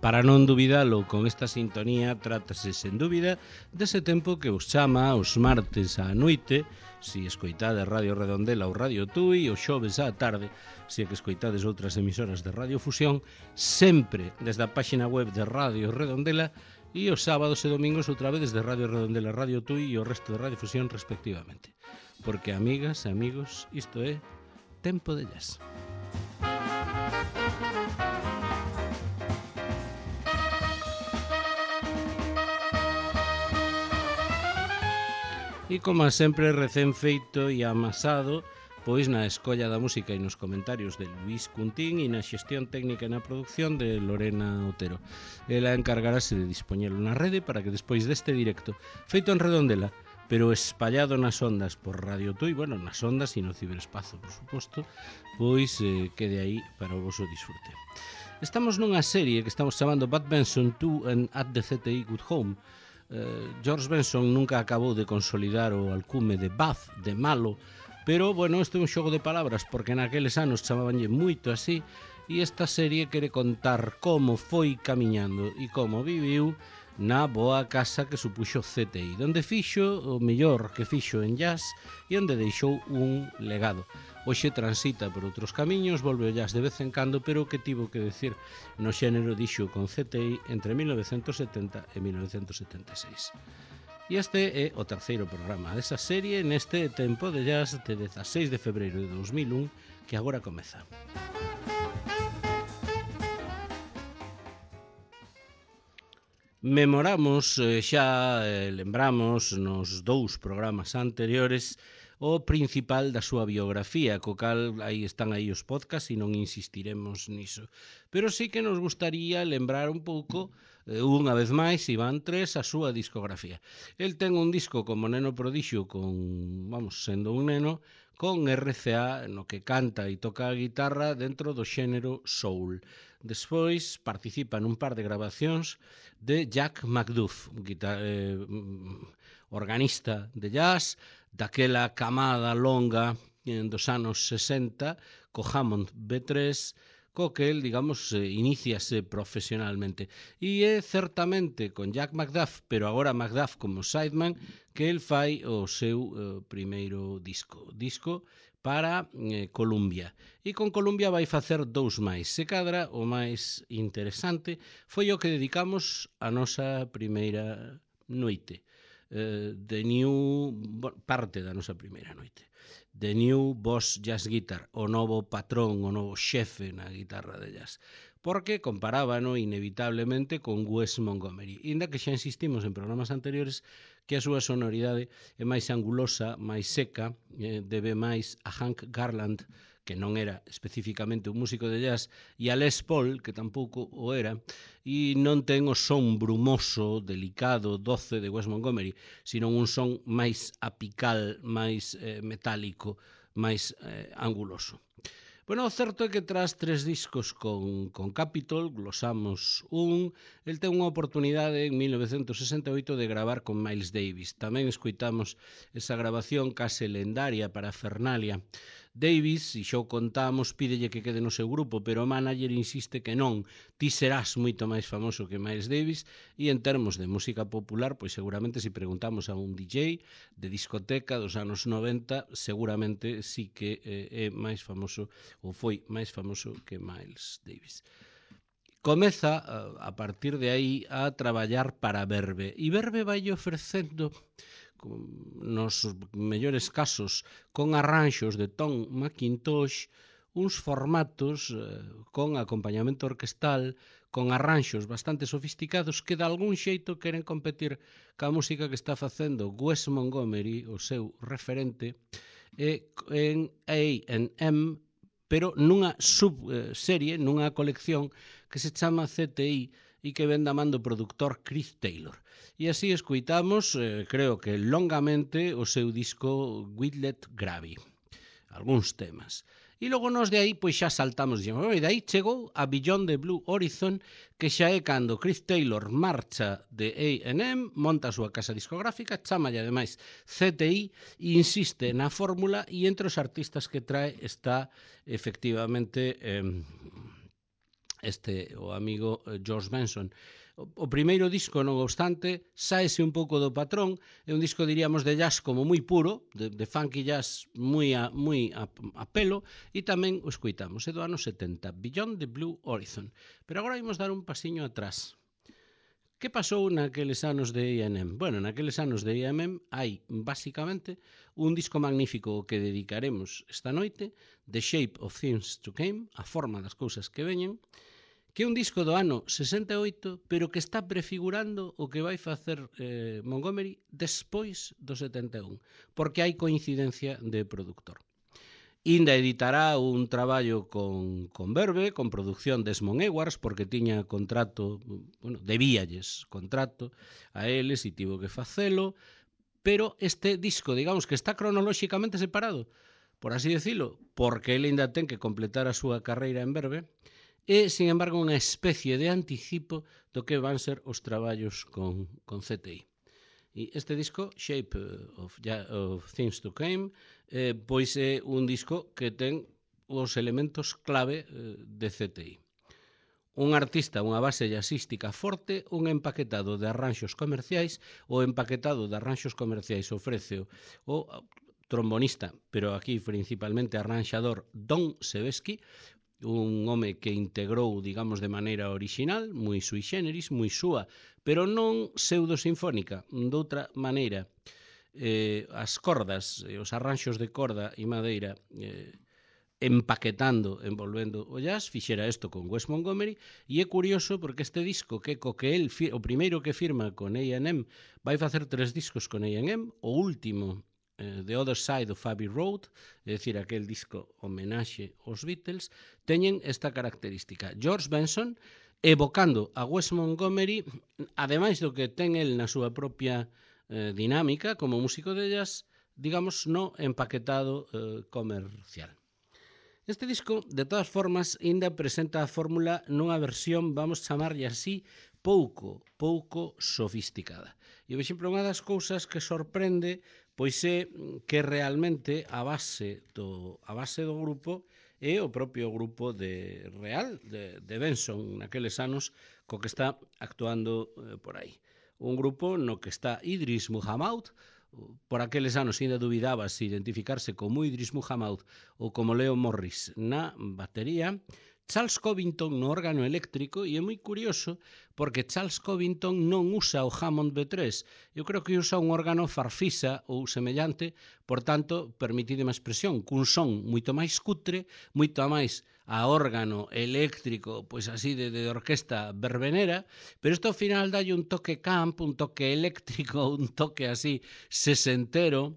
Para non dubidalo, con esta sintonía trátase sen dúbida dese tempo que vos chama os martes á noite, si escoitades Radio Redondela ou Radio Tui, os xoves á tarde, si é que escoitades outras emisoras de Radio Fusión, sempre desde a páxina web de Radio Redondela, e os sábados e domingos outra vez desde Radio Redondela, Radio Tui e o resto de Radio Fusión respectivamente. Porque, amigas e amigos, isto é Tempo de Jazz. E como sempre, recén feito e amasado, pois na escolla da música e nos comentarios de Luis Cuntín e na xestión técnica e na produción de Lorena Otero. Ela encargarase de dispoñelo na rede para que despois deste directo, feito en Redondela, pero espallado nas ondas por Radio Tui, bueno, nas ondas e no ciberespazo, por suposto, pois quede aí para o voso disfrute. Estamos nunha serie que estamos chamando Bud Benson 2 and At the CTI Good Home. George Benson nunca acabou de consolidar o alcume de Bud, de malo, pero, bueno, este é un xogo de palabras, porque naqueles anos chamabanlle moito así, e esta serie quere contar como foi camiñando e como viviu na boa casa que supuxo CTI, donde fixo o mellor que fixo en jazz e onde deixou un legado. Hoxe transita por outros camiños, volve o jazz de vez en cando, pero o que tivo que decir no xénero dixo con CTI entre 1970 e 1976. E este é o terceiro programa desa serie neste Tempo de Jazz de 16 de febreiro de 2001 que agora comeza. Memoramos, lembramos nos dous programas anteriores o principal da súa biografía, co cal aí están aí os podcasts e non insistiremos niso. Pero sí que nos gustaría lembrar un pouco, unha vez máis, Iván Tres, a súa discografía. El ten un disco como Neno Prodixio, sendo un neno, con RCA, no que canta e toca a guitarra dentro do xénero soul. Despois participa nun par de grabacións de Jack McDuff, organista de jazz, daquela camada longa dos anos 60, co Hammond B3, co que el, iníciase profesionalmente. E é certamente con Jack McDuff, pero agora McDuff como sideman, que el fai o seu primeiro disco para Columbia. E con Columbia vai facer dous máis. Se cadra, o máis interesante foi o que dedicamos a nosa primeira noite. Parte da nosa primeira noite. The New Boss Jazz Guitar, o novo patrón, o novo xefe na guitarra de jazz. Porque comparábano inevitablemente con Wes Montgomery. Inda que xa insistimos en programas anteriores que a súa sonoridade é máis angulosa, máis seca, debe máis a Hank Garland, que non era especificamente un músico de jazz, e a Les Paul, que tampouco o era, e non ten o son brumoso, delicado, doce de Wes Montgomery, sino un son máis apical, máis metálico, máis anguloso. Bueno, o certo é que tras 3 discos con Capitol, glosamos el ten unha oportunidade en 1968 de gravar con Miles Davis. Tamén escoitamos esa grabación case lendaria para Fernalia. Davis, e xa o contamos, pídelle que quede no seu grupo, pero o manager insiste que non, ti serás moito máis famoso que Miles Davis, e en termos de música popular, pois seguramente se preguntamos a un DJ de discoteca dos anos 90, seguramente sí que é máis famoso ou foi máis famoso que Miles Davis. Comeza, a partir de aí, a traballar para Verve. E Verve vai ofrecendo, nos mellores casos, con arranxos de Tom McIntosh, uns formatos con acompañamento orquestal, con arranxos bastante sofisticados que de algún xeito queren competir ca música que está facendo Wes Montgomery, o seu referente, en A&M, pero nunha subserie, nunha colección que se chama CTI e que ven da man do produtor Chris Taylor. E así escoitamos, creo que longamente, o seu disco Whitlet Gravy. Algúns temas. E logo nos de aí, pois xa saltamos. E de aí chegou a Beyond the Blue Horizon, que xa é cando Chris Taylor marcha de A&M, monta a súa casa discográfica, chamalle ademais CTI, e insiste na fórmula, e entre os artistas que trae está efectivamente o amigo George Benson. O primeiro disco, non obstante, sáese un pouco do patrón, é un disco, diríamos, de jazz como moi puro, de funky jazz moi a pelo, e tamén o escoitamos, é do ano 70, Beyond the Blue Horizon. Pero agora imos dar un pasiño atrás. Que pasou naqueles anos de A&M? Bueno, naqueles anos de A&M hai, basicamente, un disco magnífico que dedicaremos esta noite, The Shape of Things to Come, a forma das cousas que veñen, que é un disco do ano 68, pero que está prefigurando o que vai facer Montgomery despois do 71, porque hai coincidencia de productor. Inda editará un traballo con Verve, con producción de Desmond Edwards, porque tiña contrato, bueno, debíalles contrato a eles e tivo que facelo, pero este disco, digamos que está cronolóxicamente separado, por así decirlo, porque ele ainda ten que completar a súa carreira en Verve, e, sin embargo, unha especie de anticipo do que van ser os traballos con CTI. E este disco, Shape of Things to Come, pois é un disco que ten os elementos clave de CTI. Un artista, unha base jazzística forte, un empaquetado de arranxos comerciais. O empaquetado de arranxos comerciais ofrece o trombonista, pero aquí principalmente arranxador, Don Sebesky, un home que integrou, digamos, de maneira original, moi sui generis, moi súa, pero non pseudosinfónica, doutra maneira. As cordas, os arranxos de corda e madeira, empaquetando, envolvendo o jazz, fixera isto con Wes Montgomery, e é curioso porque este disco, que co que el, o primeiro que firma con A&M, vai facer 3 discos con A&M, o último, The Other Side of Abbey Road, é dicir, aquel disco homenaxe aos Beatles, teñen esta característica. George Benson, evocando a Wes Montgomery, ademais do que ten el na súa propia dinámica como músico de jazz, digamos, no empaquetado comercial. Este disco, de todas formas, ainda presenta a fórmula nunha versión, vamos chamarlle así, pouco sofisticada. E, por exemplo, unha das cousas que sorprende pois é que realmente a base do grupo é o propio grupo de Real, de Benson, naqueles anos co que está actuando por aí. Un grupo no que está Idris Muhammad, por aqueles anos ainda dubidaba se identificarse como Idris Muhammad ou como Leo Morris na batería, Charles Covington no órgano eléctrico, e é moi curioso porque Charles Covington non usa o Hammond B3, eu creo que usa un órgano Farfisa ou semellante, por tanto, permitideme a expresión, cun son moito máis cutre, moito máis a órgano eléctrico, pois así de orquesta verbenera, pero isto ao final dalle un toque camp, un toque eléctrico, un toque así sesentero,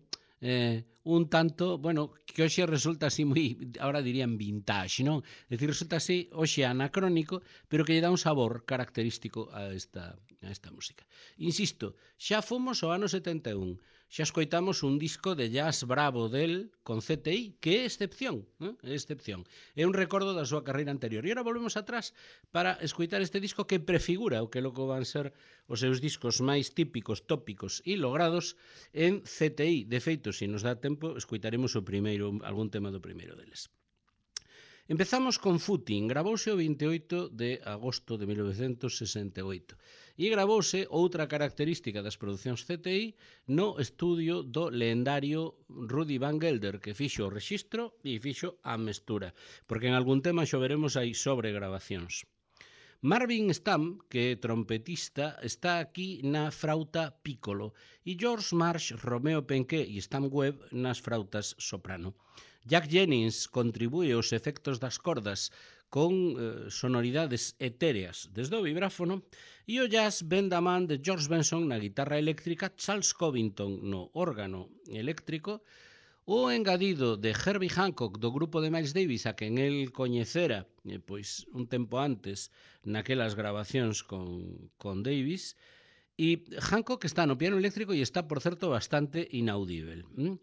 un tanto, bueno, que hoxe resulta así moi, ahora dirían vintage, non? É dicir, resulta así hoxe anacrónico, pero que lle dá un sabor característico a esta música. Insisto, xa fomos ao ano 71, xa escoitamos un disco de jazz bravo del con CTI, que é excepción, é excepción. É un recordo da súa carreira anterior. E agora volvemos atrás para escoitar este disco que prefigura o que logo van ser os seus discos máis típicos, tópicos e logrados en CTI. De feito, se nos dá tempo, escoitaremos o primeiro, algún tema do primeiro deles. Empezamos con Footing, gravouse o 28 de agosto de 1968 e gravouse outra característica das producións CTI no estudio do lendario Rudy Van Gelder, que fixo o rexistro e fixo a mestura, porque en algún tema xo veremos aí sobre gravacións. Marvin Stamm, que é trompetista, está aquí na frauta piccolo e George Marsh, Romeo Penqué e Stan Webb nas frautas soprano. Jack Jennings contribúe aos efectos das cordas con sonoridades etéreas desde o vibráfono e o jazz ven da man de George Benson na guitarra eléctrica, Charles Covington no órgano eléctrico, o engadido de Herbie Hancock do grupo de Miles Davis, a quen el coñecera pois un tempo antes naquelas grabacións con Davis, e Hancock está no piano eléctrico e está, por certo, bastante inaudível.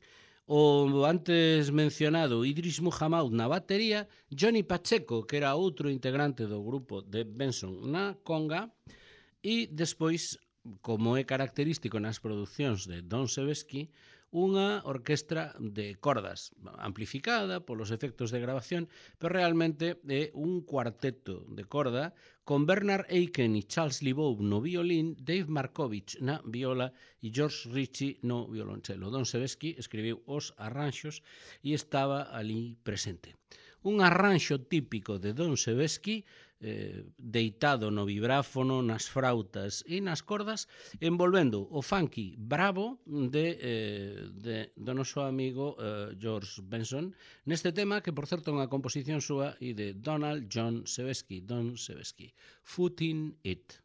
O antes mencionado Idris Muhammad na batería, Johnny Pacheco, que era outro integrante do grupo de Benson na conga, e despois, como é característico nas producións de Don Sebesky, unha orquestra de cordas amplificada polos efectos de grabación, pero realmente é un cuarteto de corda con Bernard Aiken e Charles Lebow no violín, Dave Markovich na viola e George Ritchie no violonchelo. Don Sebesky escribiu os arranxos e estaba ali presente. Un arranxo típico de Don Sebesky, deitado no vibráfono, nas frautas e nas cordas, envolvendo o funky bravo do noso amigo George Benson, neste tema que, por certo, é unha composición súa e de Donald John Sebesky, Don Sebesky, Footing It.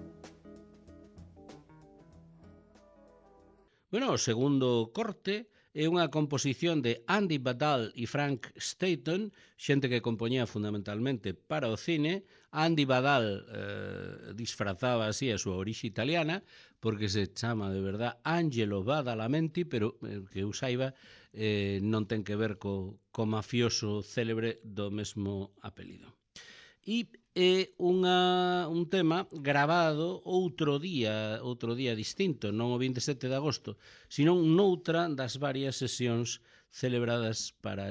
Bueno, o segundo corte é unha composición de Andy Badal e Frank Staton, xente que compoñía fundamentalmente para o cine. Andy Badal disfrazaba así a súa orixe italiana, porque se chama de verdad Angelo Badalamenti, pero que eu saiba non ten que ver co mafioso célebre do mesmo apelido. E é un tema gravado outro día distinto, non o 27 de agosto, sino noutra das varias sesións celebradas para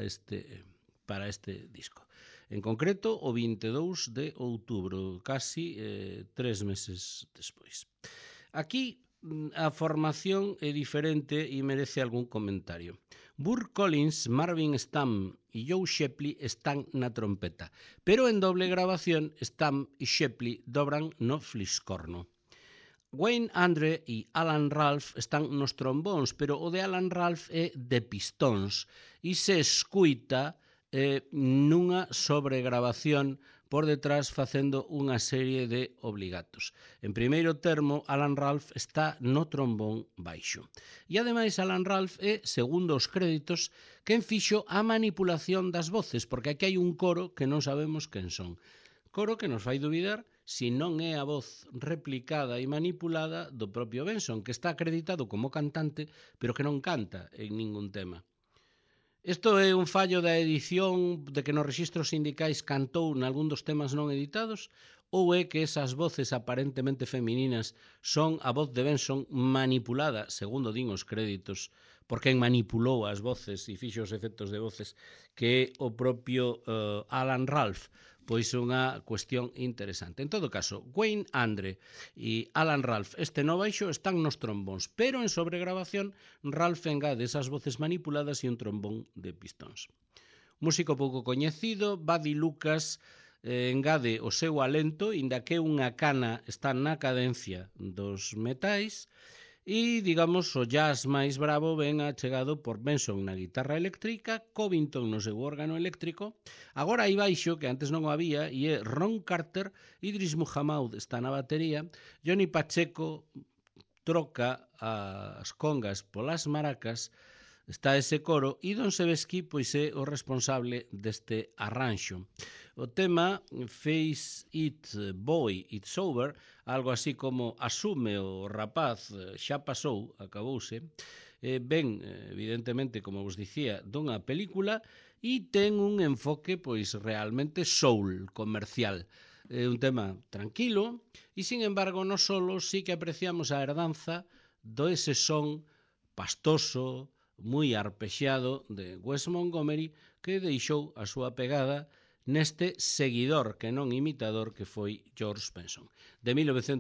este disco. En concreto, o 22 de outubro, casi 3 meses despois. Aquí a formación é diferente e merece algún comentario. Burr Collins, Marvin Stamm e Joe Shepley están na trompeta, pero en doble grabación Stamm e Shepley dobran no fliscorno. Wayne Andre e Alan Ralph están nos trombóns, pero o de Alan Ralph é de pistóns e se escuita nunha sobregrabación por detrás facendo unha serie de obligatos. En primeiro termo, Alan Ralph está no trombón baixo. E ademais Alan Ralph é, segundo os créditos, quen fixo a manipulación das voces, porque aquí hai un coro que non sabemos quen son. Coro que nos fai dubidar se non é a voz replicada e manipulada do propio Benson, que está acreditado como cantante, pero que non canta en ningún tema. Isto é un fallo da edición de que nos registros sindicais cantou nalgún dos temas non editados, ou é que esas voces aparentemente femininas son a voz de Benson manipulada, segundo din os créditos, por quen manipulou as voces e fixo os efectos de voces, que é o propio Alan Ralph. Pois unha cuestión interesante. En todo caso, Wayne Andre e Alan Ralph, este no baixo, están nos trombóns, pero en sobregrabación Ralph engade esas voces manipuladas e un trombón de pistóns. Músico pouco coñecido, Buddy Lucas engade o seu alento, inda que unha cana está na cadencia dos metais, e, digamos, o jazz máis bravo ven achegado por Benson na guitarra eléctrica, Covington no seu órgano eléctrico, agora aí baixo, que antes non o había, e é Ron Carter, Idris Muhammad está na batería, Johnny Pacheco troca as congas polas maracas, está ese coro, e Don Sebesky pois é o responsable deste arranxo. O tema Face It Boy, It's Over, algo así como asume o rapaz, xa pasou, acabouse, ben, evidentemente, como vos dicía, dunha película e ten un enfoque pois realmente soul, comercial. É un tema tranquilo e, sin embargo, no solo sí que apreciamos a herdanza do ese son pastoso, moi arpexeado de Wes Montgomery, que deixou a súa pegada neste seguidor que non imitador que foi George Benson. De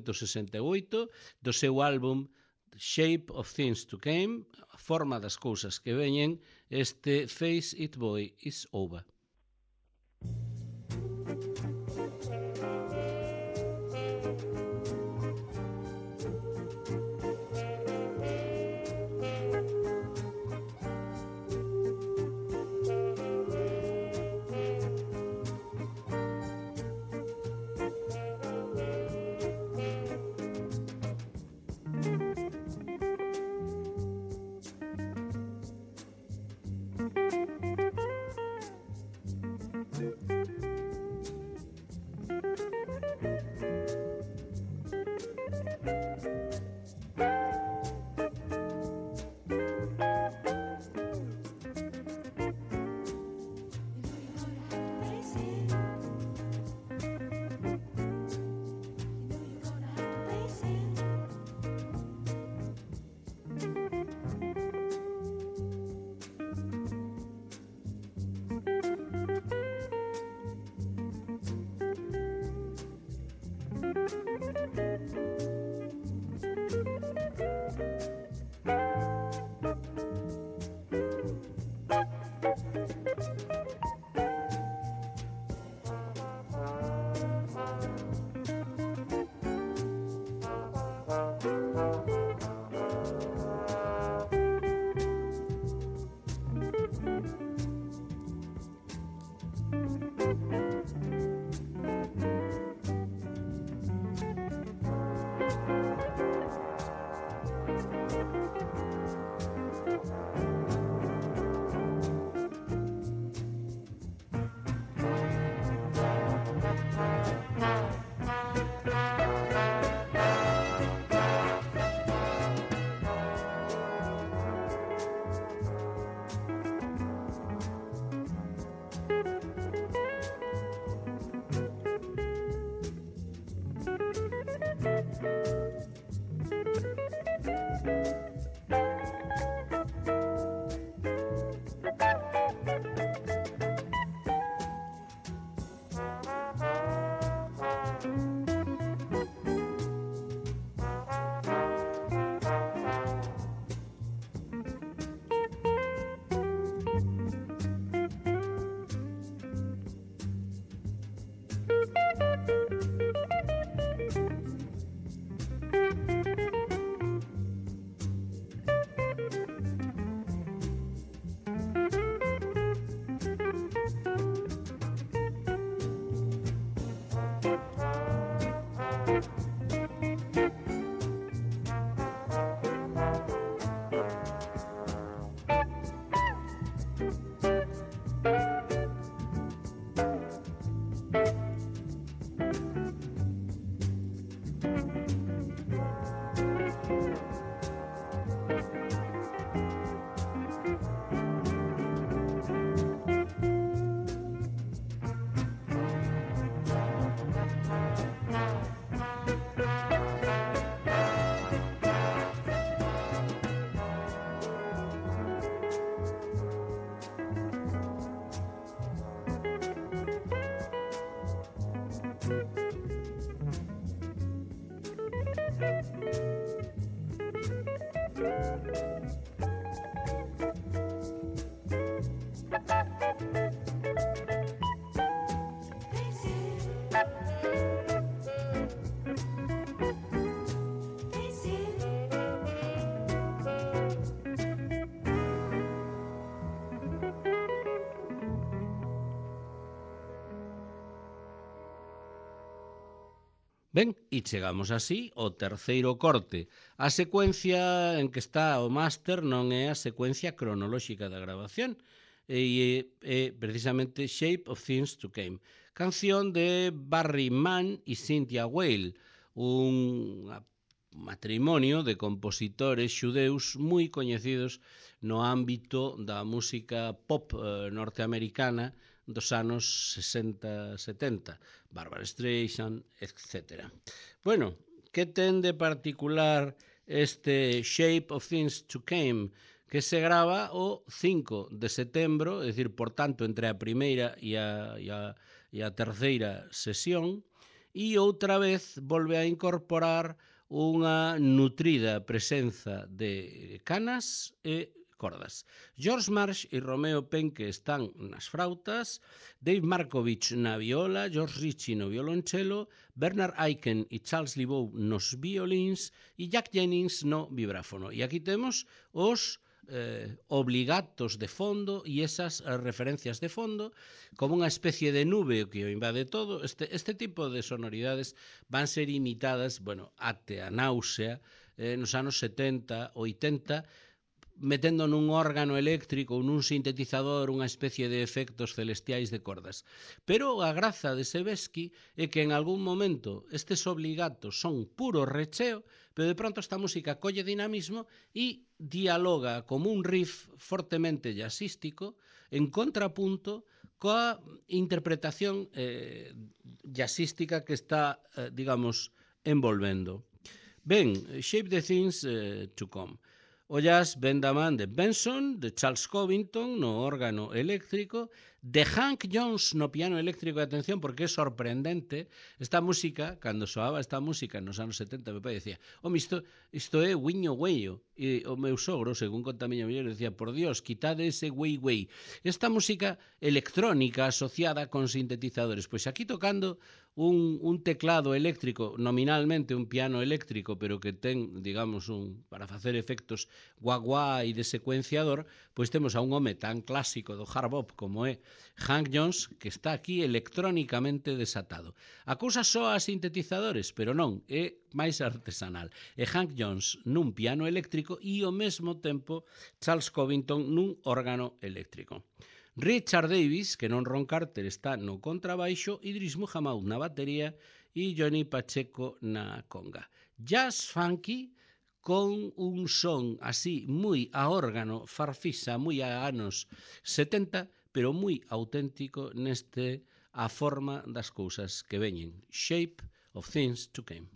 1968, do seu álbum Shape of Things to Come, a forma das cousas que veñen, este Face It Boy Is Over. Ben, e chegamos así ao terceiro corte. A secuencia en que está o máster non é a secuencia cronolóxica da grabación, é precisamente Shape of Things to Come, canción de Barry Mann e Cynthia Weil, un matrimonio de compositores xudeus moi coñecidos no ámbito da música pop norteamericana dos anos 60-70, Barbara Streisand, etc. Bueno, que ten de particular este Shape of Things to Come, que se grava o 5 de setembro, é dicir, por tanto, entre a primeira e a terceira sesión, e outra vez volve a incorporar unha nutrida presenza de canas e cordas. George Marsh e Romeo Penke están nas frautas, Dave Markovich na viola, George Ritchie no violonchelo, Bernard Aiken e Charles Lebow nos violins e Jack Jennings no vibráfono. E aquí temos os obligatos de fondo e esas referencias de fondo como unha especie de nube que o invade todo. Este tipo de sonoridades van ser imitadas, bueno, até a náusea nos anos 70, 80, metendo nun órgano eléctrico ou nun sintetizador unha especie de efectos celestiais de cordas. Pero a graza de Sebesky é que en algún momento estes obligatos son puro recheo, pero de pronto esta música colle dinamismo e dialoga como un riff fortemente jazzístico en contrapunto coa interpretación jazzística que está, digamos, envolvendo. Ben, Shape the Things to Come. O jazz ven da man de Benson, de Charles Covington no órgano eléctrico, de Hank Jones no piano eléctrico. E atención, porque é sorprendente esta música, cando soaba esta música nos anos 70, meu pai decía, home, isto é Wiño Güello. E o meu sogro, según conta a miña muller, decía, por Dios, quitade ese güey güey. Esta música electrónica asociada con sintetizadores. Pois aquí tocando un teclado eléctrico, nominalmente un piano eléctrico, pero que ten, digamos, para facer efectos guaguá e de secuenciador, pois temos a un home tan clásico do hard bop como é Hank Jones, que está aquí electrónicamente desatado. A cousa soa a sintetizadores, pero non, é máis artesanal. E Hank Jones nun piano eléctrico e ao mesmo tempo Charles Covington nun órgano eléctrico. Richard Davis, que non Ron Carter, está no contrabaixo, Idris Muhammad na batería e Johnny Pacheco na conga. Jazz funky con un son así moi a órgano farfisa, moi a anos 70, pero moi auténtico neste a forma das cousas que veñen. Shape of Things to Come.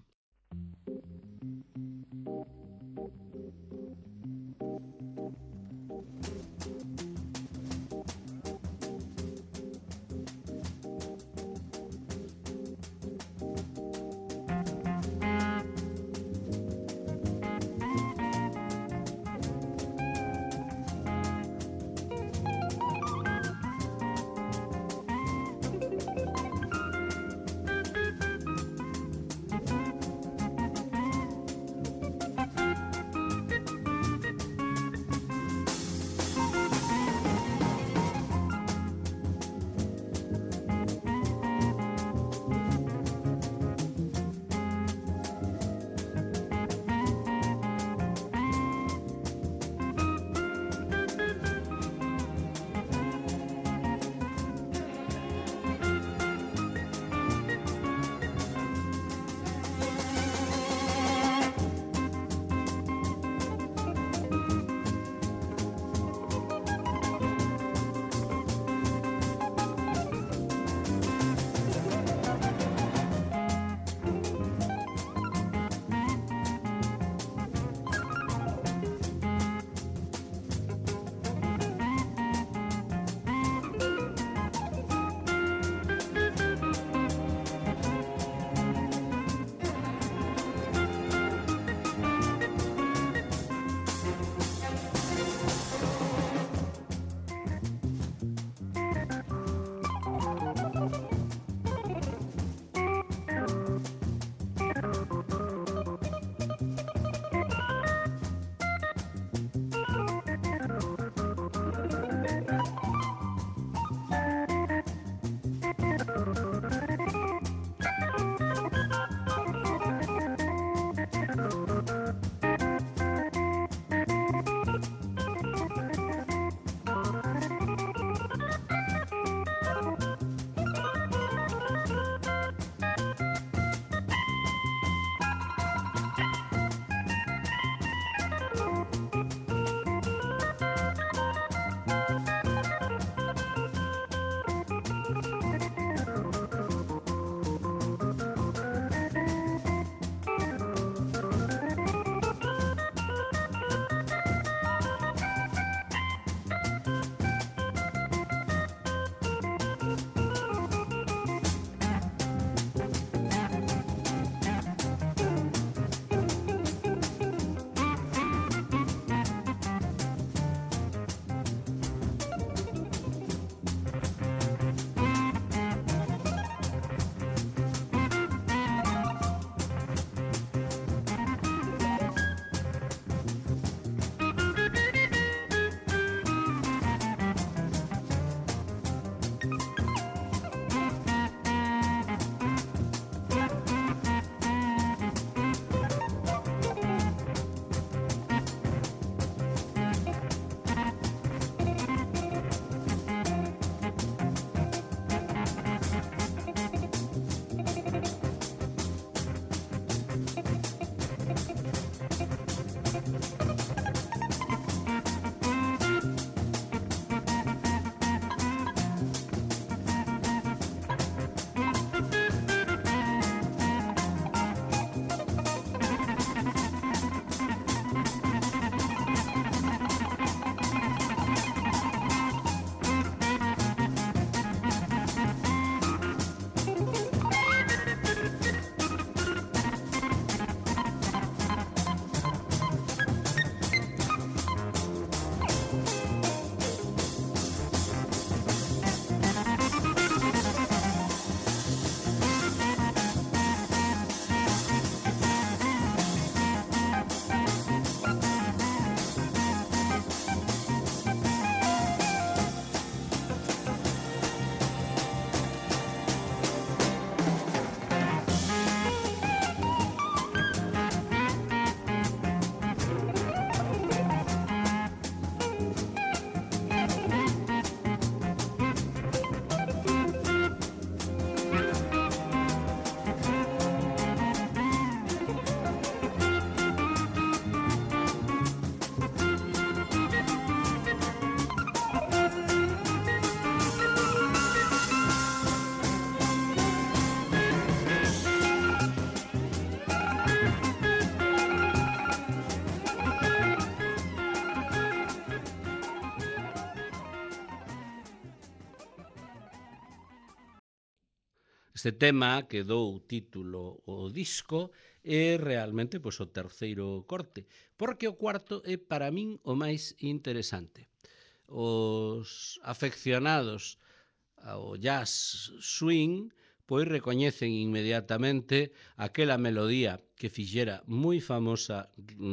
Este tema que dou título ao disco é realmente pois, o terceiro corte, porque o cuarto é para min o máis interesante. Os afeccionados ao jazz swing pois recoñecen inmediatamente aquela melodía que fixera moi famosa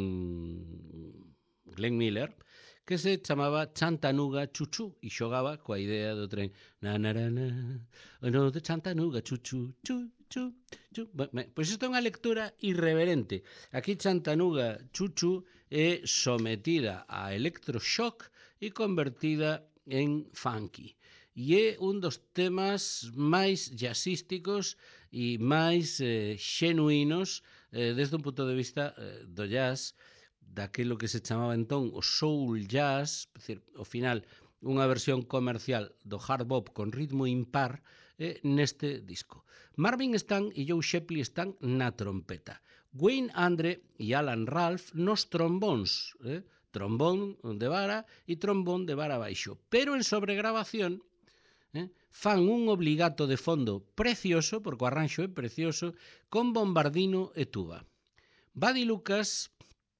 Glenn Miller, que se chamaba Chantanuga Chuchu e xogaba coa idea do tren. Na na na na, no de Chantanuga Chuchu, chu chu chu. Pois isto é unha lectura irreverente. Aquí Chantanuga Chuchu é sometida a electroshock e convertida en funky. E é un dos temas máis jazzísticos e máis xenuínos desde un punto de vista do jazz, daquilo que se chamaba entón o soul jazz, decir, ao final unha versión comercial do hard bop con ritmo impar neste disco. Marvin Stan e Joe Shepley están na trompeta, Wayne Andre e Alan Ralph nos trombóns, trombón de vara e trombón de vara baixo, pero en sobregrabación fan un obligato de fondo precioso, porque o arranxo é precioso, con bombardino e tuba. Buddy Lucas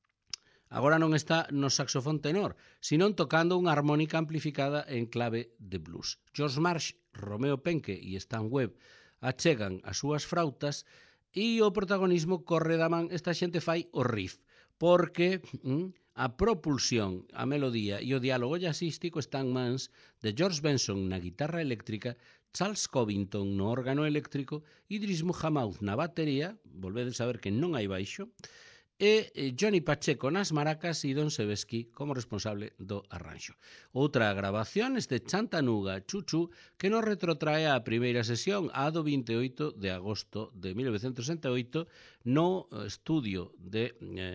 agora non está no saxofón tenor, senón tocando unha armónica amplificada en clave de blues. George Marsh, Romeo Penke e Stan Webb achegan as súas frautas e o protagonismo corre da man. Esta xente fai o riff, porque a propulsión, a melodía e o diálogo jazzístico están mans de George Benson na guitarra eléctrica, Charles Covington no órgano eléctrico, Idris Muhammad na batería, volvedes a ver que non hai baixo, e Johnny Pacheco nas maracas e Don Sebesky como responsable do arranxo. Outra grabación este Chantanuga Chuchu que nos retrotrae á primeira sesión a do 28 de agosto de 1968 no estudio de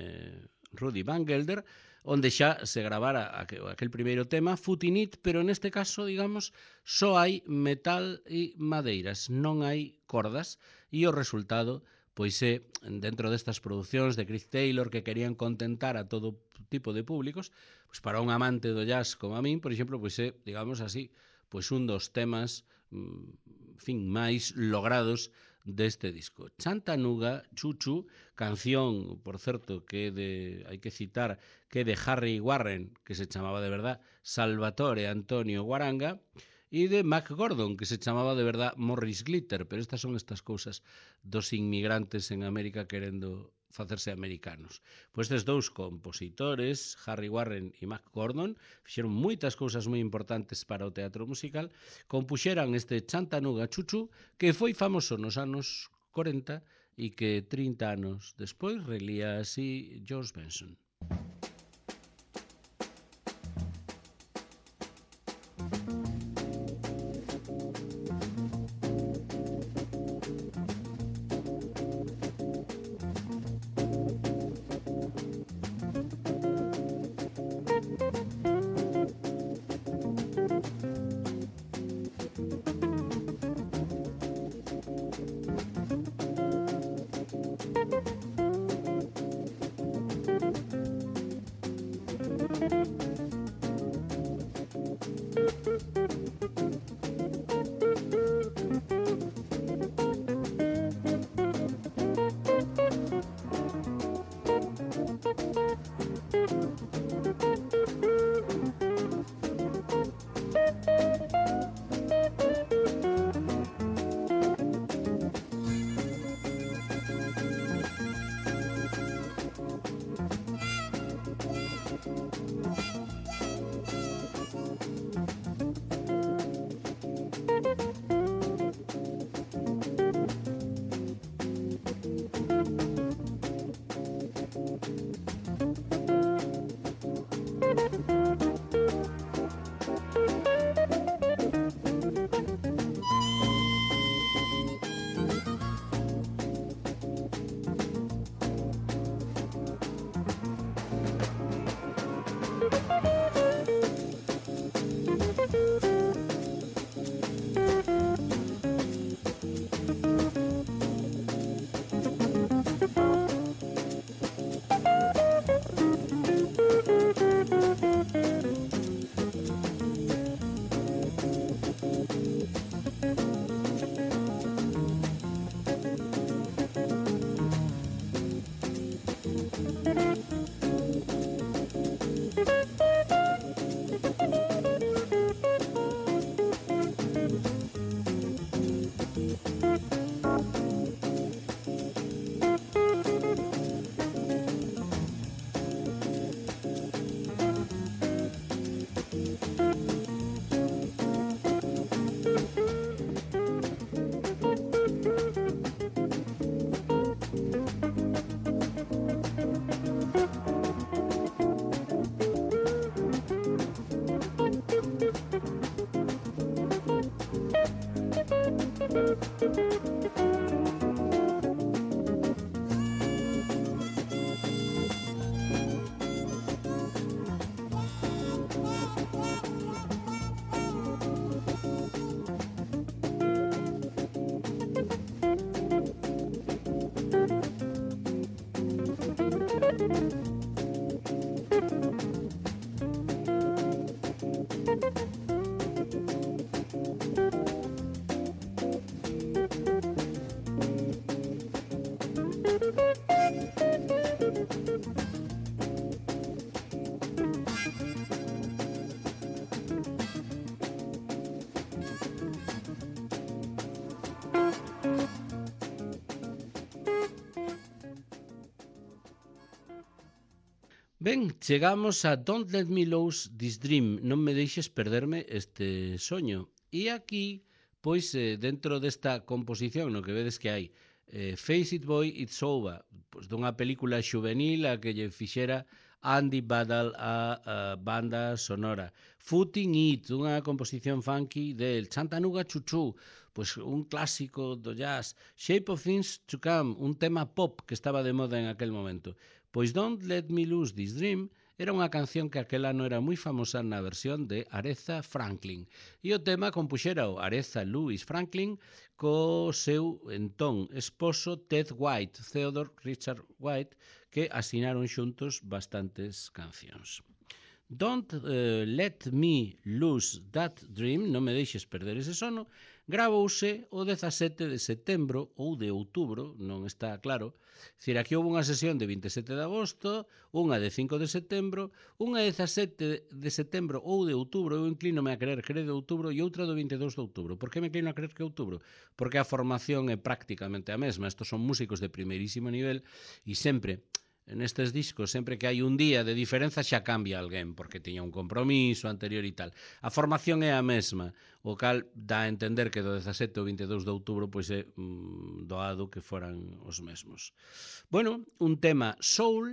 Rudy Van Gelder, onde xa se gravara aquel primeiro tema, Futinit, pero neste caso, digamos, só hai metal e madeiras, non hai cordas, e o resultado pois é, dentro destas producións de Chris Taylor que querían contentar a todo tipo de públicos, pois para un amante do jazz como a min, por exemplo, pois é, digamos así, pois un dos temas máis logrados deste disco. Chantanuga Chuchu, canción, por certo, que hai que citar, que de Harry Warren, que se chamaba de verdad Salvatore Antonio Guaranga, e de Mac Gordon, que se chamaba de verdad Morris Glitter, pero estas son estas cousas dos inmigrantes en América querendo facerse americanos. Pois estes dous compositores, Harry Warren e Mac Gordon, fixeron moitas cousas moi importantes para o teatro musical, compuxeran este Chantanuga Chuchu, que foi famoso nos anos 40 e que 30 anos despois relía así George Benson. Ben, chegamos a Don't Let Me Lose This Dream, non me deixes perderme este soño. E aquí, pois, dentro desta composición, no que vedes que hai Face It Boy, It's Over, pois dunha película xuvenil a que lle fixera Andy Badal a banda sonora. Footing It, unha composición funky del Chantanuga Chuchu, pois un clásico do jazz. Shape of Things to Come, un tema pop que estaba de moda en aquel momento. Pois Don't Let Me Lose This Dream era unha canción que aquel ano era moi famosa na versión de Aretha Franklin. E o tema compuxera o Aretha Louis Franklin co seu entón esposo Ted White, Theodore Richard White, que asinaron xuntos bastantes cancións. Don't Let Me Lose That Dream, non me deixes perder ese sono, gravouse o 17 de setembro ou de outubro, non está claro. Dicir, aquí houve unha sesión de 27 de agosto, unha de 5 de setembro, unha de 17 de setembro ou de outubro, eu inclínome a creer que era de outubro, e outra do 22 de outubro. Por que me inclino a creer que é outubro? Porque a formación é prácticamente a mesma. Estos son músicos de primeirísimo nivel e sempre nestes discos, sempre que hai un día de diferenza xa cambia alguén, porque tiña un compromiso anterior e tal. A formación é a mesma, o cal dá a entender que do 17 ao 22 de outubro pois é doado que foran os mesmos. Bueno, un tema soul,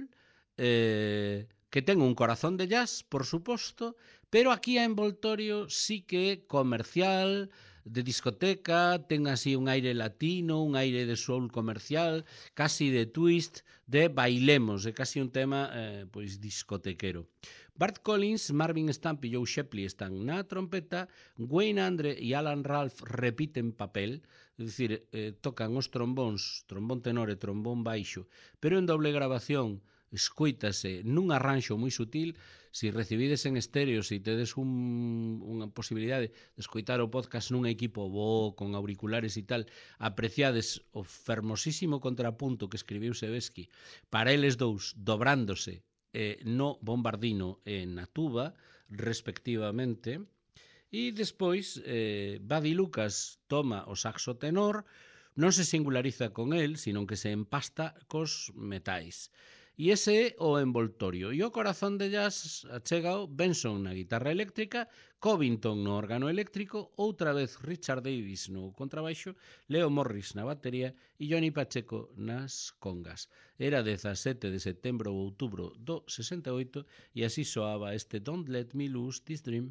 que ten un corazón de jazz, por suposto, pero aquí a envoltorio sí que é comercial, de discoteca, ten así un aire latino, un aire de soul comercial, casi de twist, de bailemos, é casi un tema pois discotequero. Bart Collins, Marvin Stamp e Joe Shepley están na trompeta, Wayne Andre e Alan Ralph repiten papel, é dicir, tocan os trombóns, trombón tenor e trombón baixo, pero en doble grabación escoítase nun arranxo moi sutil. Se recibides en estéreo, se tedes unha posibilidade de escoitar o podcast nun equipo bo, con auriculares e tal, apreciades o fermosísimo contrapunto que escribiu Sebesky para eles dous, dobrándose no bombardino e na tuba, respectivamente. E despois Buddy Lucas toma o saxo tenor, non se singulariza con el, sino que se empasta cos metais. E ese é o envoltorio. E o corazón de jazz achegao Benson na guitarra eléctrica, Covington no órgano eléctrico, outra vez Richard Davis no contrabaixo, Leo Morris na batería e Johnny Pacheco nas congas. Era 17 de setembro ou outubro do 68 e así soaba este Don't Let Me Lose This Dream.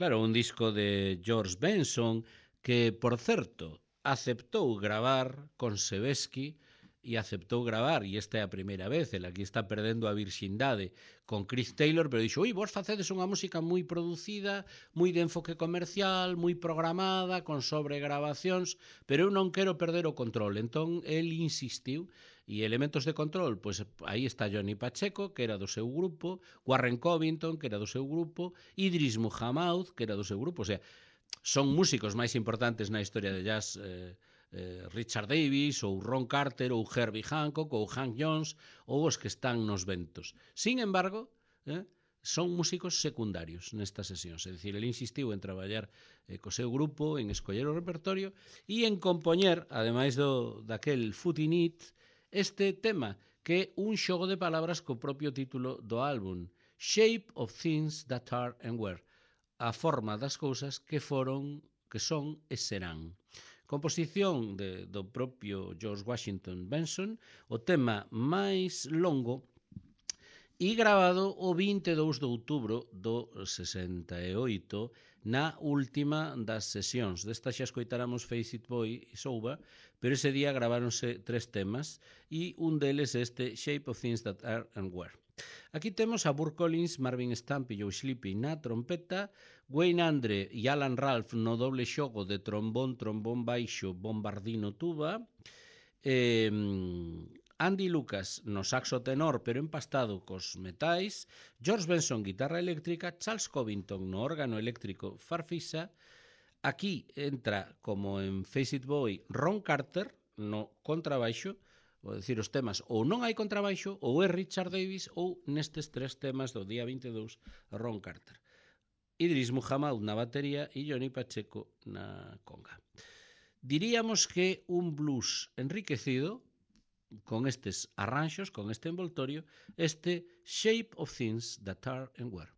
Claro, un disco de George Benson que, por certo, aceptou gravar con Sebesky e aceptou gravar, e esta é a primeira vez, el aquí está perdendo a virxindade con Chris Taylor, pero dixo, ui, vos facedes unha música moi producida, moi de enfoque comercial, moi programada, con sobregravacións, pero eu non quero perder o control. Entón, el insistiu, e elementos de control, pois aí está Johnny Pacheco, que era do seu grupo, Warren Covington, que era do seu grupo, Idris Muhammad, que era do seu grupo, o sea, son músicos máis importantes na historia de jazz, Richard Davis, ou Ron Carter, ou Herbie Hancock, ou Hank Jones, ou os que están nos ventos. Sin embargo, son músicos secundarios nestas sesións, é dicir, ele insistiu en traballar co seu grupo, en escoller o repertorio e en compoñer, ademais daquel Foot in It, este tema, que é un xogo de palabras co propio título do álbum, Shape of Things That Are and Were, a forma das cousas que foron, que son e serán. Composición do propio George Washington Benson, o tema máis longo e gravado o 22 de outubro do 68 na última das sesións. Desta xa escoitáramos Face It Boy e Soba, pero ese día graváronse 3 temas e un deles este Shape of Things That Are and Were. Aquí temos a Burr Collins, Marvin Stamp e Joe Sleepy na trompeta, Wayne Andre e Alan Ralph no doble xogo de trombón, trombón baixo, bombardino, tuba, Andy Lucas no saxo tenor pero empastado cos metais, George Benson guitarra eléctrica, Charles Covington no órgano eléctrico farfisa, aquí entra como en Face It Boy Ron Carter no contrabaixo, vou dicir os temas ou non hai contrabaixo ou é Richard Davis ou nestes 3 temas do día 22 Ron Carter. Idris Muhammad na batería e Johnny Pacheco na conga. Diríamos que un blues enriquecido con estes arranxos, con este envoltorio, este Shape of Things That Are and Were.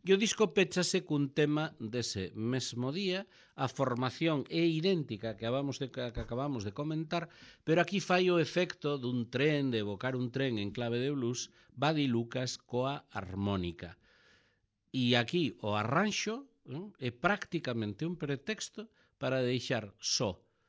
E o disco péchase cun tema dese mesmo día, a formación é idéntica que acabamos de comentar, pero aquí fai o efecto dun tren, de evocar un tren en clave de blues, Buddy Lucas coa armónica. E aquí o arranxo é prácticamente un pretexto para deixar só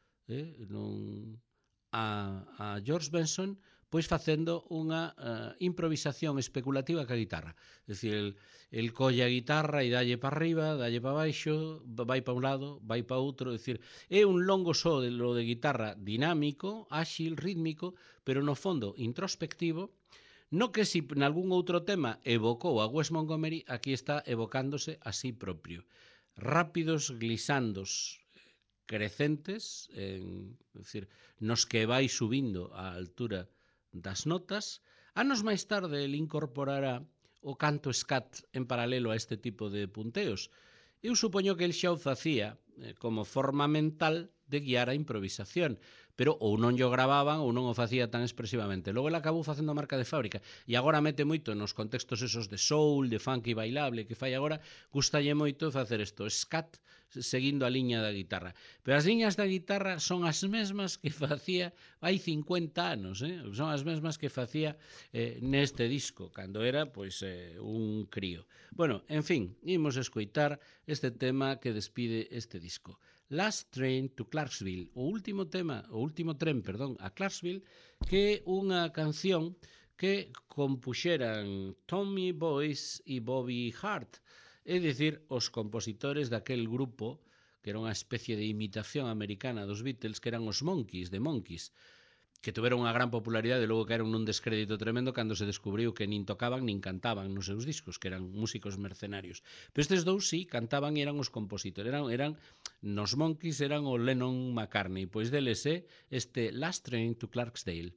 a George Benson pois facendo unha improvisación especulativa ca guitarra. É dicir, el colle a guitarra e dalle para arriba, dalle para baixo, vai para un lado, vai para outro, é dicir, é un longo só de lo de guitarra dinámico, áxil, rítmico, pero no fondo introspectivo, no que si nalgún outro tema evocou a Wes Montgomery, aquí está evocándose a sí propio. Rápidos glisandos crecentes, decir, nos que vai subindo a altura das notas. Anos máis tarde, ele incorporará o canto scat en paralelo a este tipo de punteos. Eu supoño que el xa o facía como forma mental de guiar a improvisación, pero ou non llo gravaban ou non o facía tan expresivamente. Logo ele acabou facendo a marca de fábrica e agora mete moito nos contextos esos de soul, de funk e bailable que fai agora, gustalle moito facer isto, scat, seguindo a liña da guitarra. Pero as liñas da guitarra son as mesmas que facía hai 50 anos, son as mesmas que facía neste disco, cando era pois un crío. Bueno, en fin, imos escoitar este tema que despide este disco. Last Train to Clarksville, o último tren, a Clarksville, que é unha canción que compuxeran Tommy Boyce e Bobby Hart, é dicir, os compositores daquel grupo que era unha especie de imitación americana dos Beatles, que eran os Monkees, de Monkees, que tuveron unha gran popularidade e logo caeron nun descrédito tremendo cando se descubriu que nin tocaban nin cantaban nos seus discos, que eran músicos mercenarios. Pero estes dous sí, cantaban e eran os compositores. Eran nos Monkees eran o Lennon McCartney, pois deles é este Last Train to Clarksdale.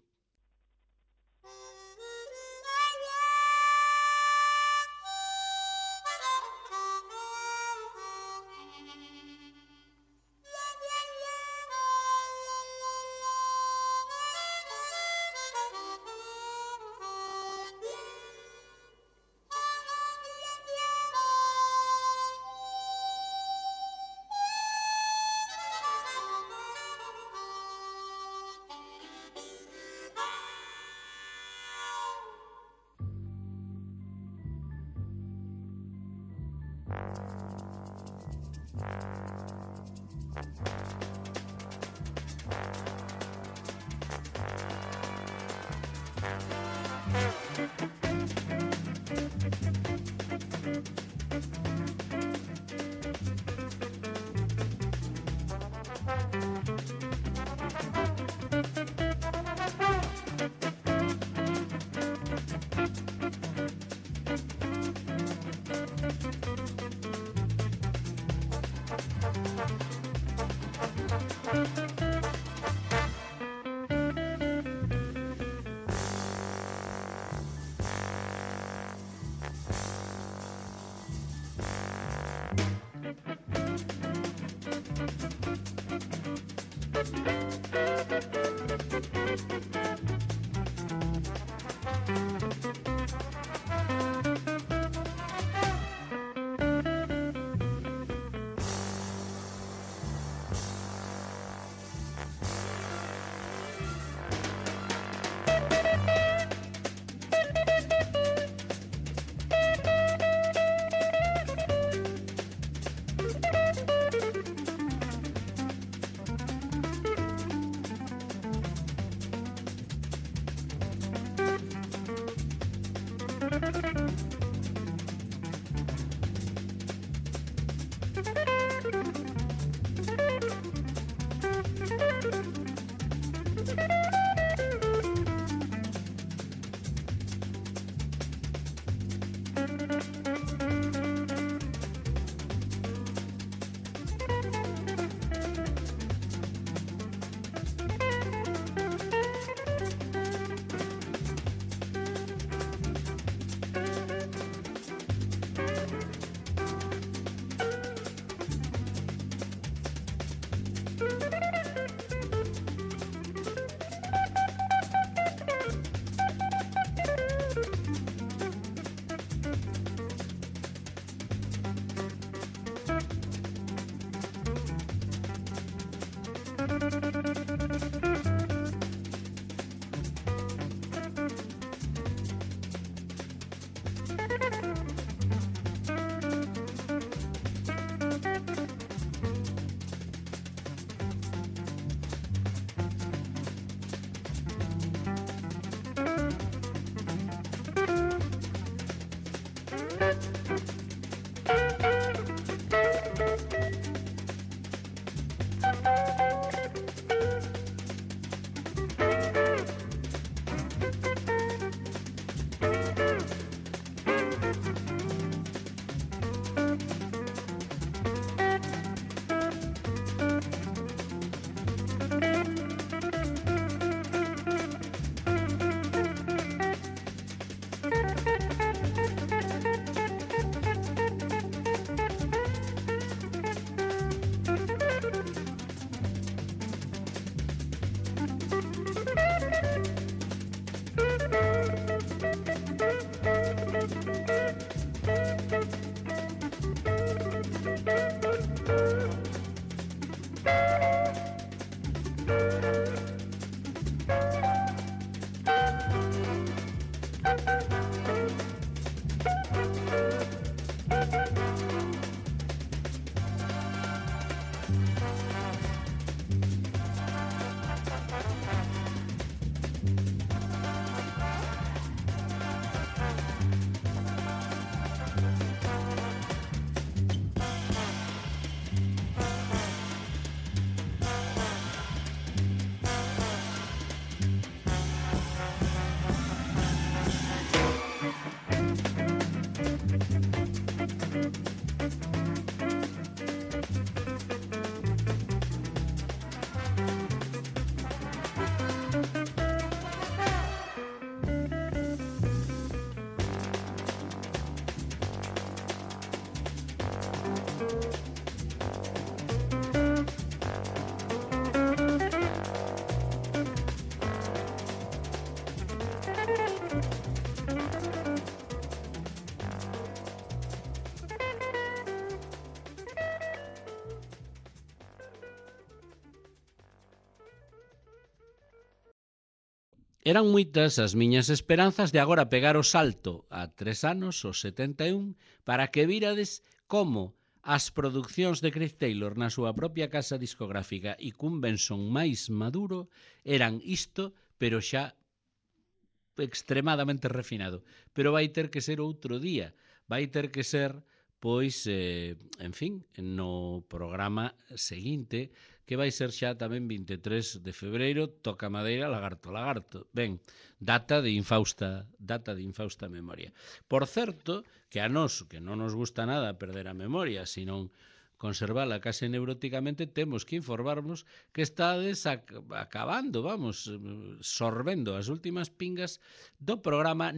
Eran moitas as miñas esperanzas de agora pegar o salto a 3 anos, os 71, para que virades como as producións de Chris Taylor na súa propia casa discográfica e cun Benson máis maduro eran isto, pero xa extremadamente refinado. Pero vai ter que ser outro día. Vai ter que ser, pois, en fin, no programa seguinte, que vai ser xa tamén 23 de febreiro, toca madeira, lagarto, lagarto. Ben, data de infausta memoria. Por certo, que a nós, que non nos gusta nada perder a memoria, senón conservala case neuróticamente, temos que informarnos que estades acabando, vamos, sorbendo as últimas pingas do programa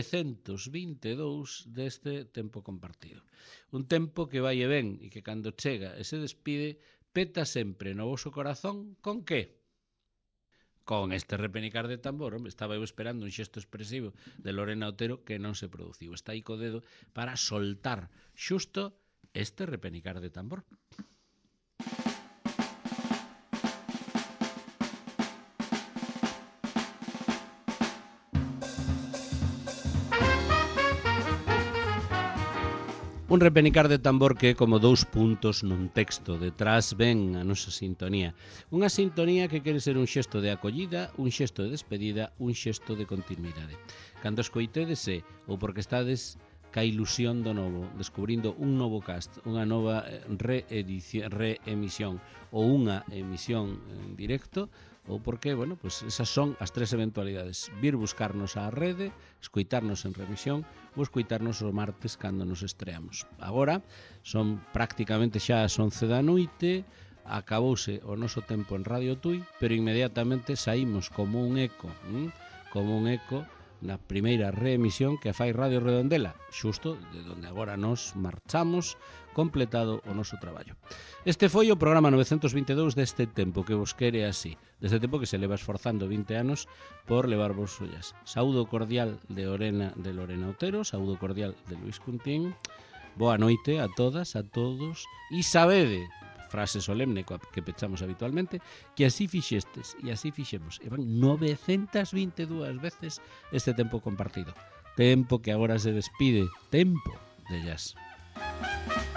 922 deste tempo compartido. Un tempo que vai e ven e que cando chega e se despide peta sempre no voso corazón con que? Con este repenicar de tambor, hombre, estaba eu esperando un xesto expresivo de Lorena Otero que non se produciu. Está aí co dedo para soltar xusto este repenicar de tambor. Un repenicar de tambor que é como dous puntos nun texto. Detrás ven a nosa sintonía. Unha sintonía que quere ser un xesto de acollida, un xesto de despedida, un xesto de continuidade. Cando escoitedese ou porque estades ca ilusión do novo, descubrindo un novo cast, unha nova reemisión ou unha emisión en directo, ou porque, bueno, pues esas son as tres eventualidades. Vir buscarnos á rede, escoitarnos en remisión ou escoitarnos o martes cando nos estreamos. Agora son prácticamente xa as 11 da noite, acabouse o noso tempo en Radio Tui, pero inmediatamente saímos como un eco na primeira reemisión que fai Radio Redondela, xusto de onde agora nos marchamos, completado o noso traballo. Este foi o programa 922 deste tempo que vos quere así, deste tempo que se leva esforzando 20 anos por levarvos ollas. Saúdo cordial de Lorena Otero, saúdo cordial de Luis Cuntín. Boa noite a todas, a todos, e sabede, frase solemne que pechamos habitualmente, que así fixestes e así fixemos. E van 922 veces este tempo compartido. Tempo que agora se despide. Tempo de jazz.